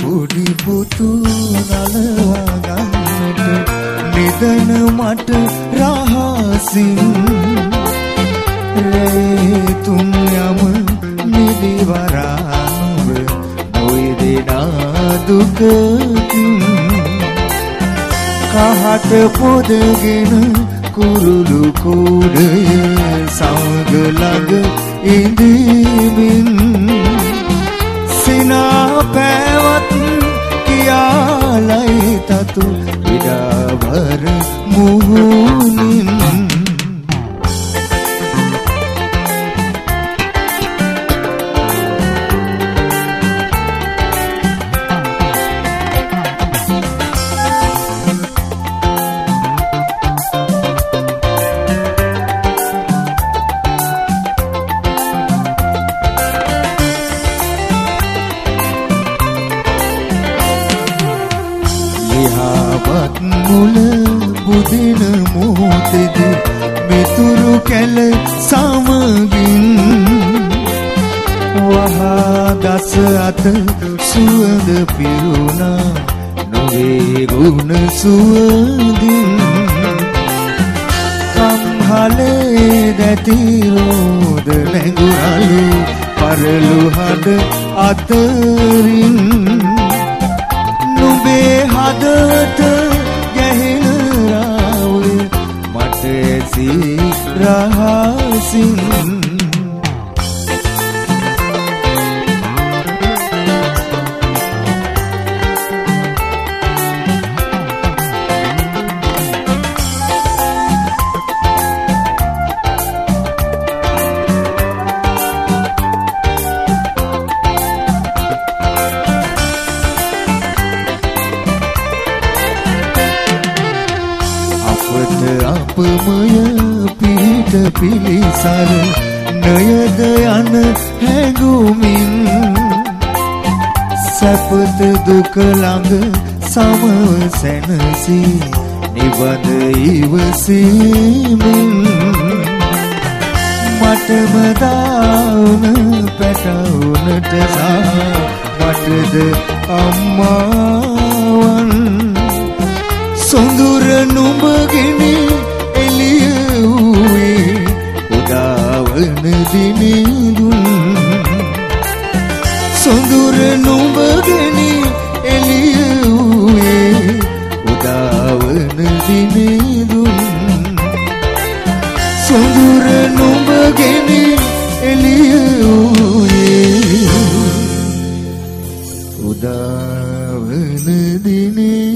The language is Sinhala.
පොඩි පුතු නලවා ගන්නට නිදන මට රහසින් රේ තුන් යම නිදිවරානුව නොයදෙනා දුකකින් කහට පොදගෙන කුරුළු කූඩය සමග ළඟ ඉඳිමින් සිනා පැවත් කියාලයි තතු විඩාවර මුහුණින් මුල බුදින මොහොතේද මෙතුරු කැල සමගින් වහා ගස අත සුවඳ පිරුණා නොවේ ගුණ සුවඳින් කම්හලේ දැති රෝද නැඟුරලු පරලු හද අතරින් නුඹේ හදට ගැහෙන රාවය මට ඇසී රහසින් අපමය පිහිට පිළිසර නයද යන හැඟුමින් සැපත දුක ළඟ සමව සැනසී නිවද ඉවසීමින් මටම දාන පැටවුනට සහ මටද අම්මාවන් සොඳුර නුඹගෙන එළිය වූයේ උදාවන දිනෙදුන් සොඳුර නුඹගෙන එළිය වූයේ උදාවන දිනෙදුන් සොඳුර නුඹගෙන එළිය වූයේ උදාවන දිනෙදුන්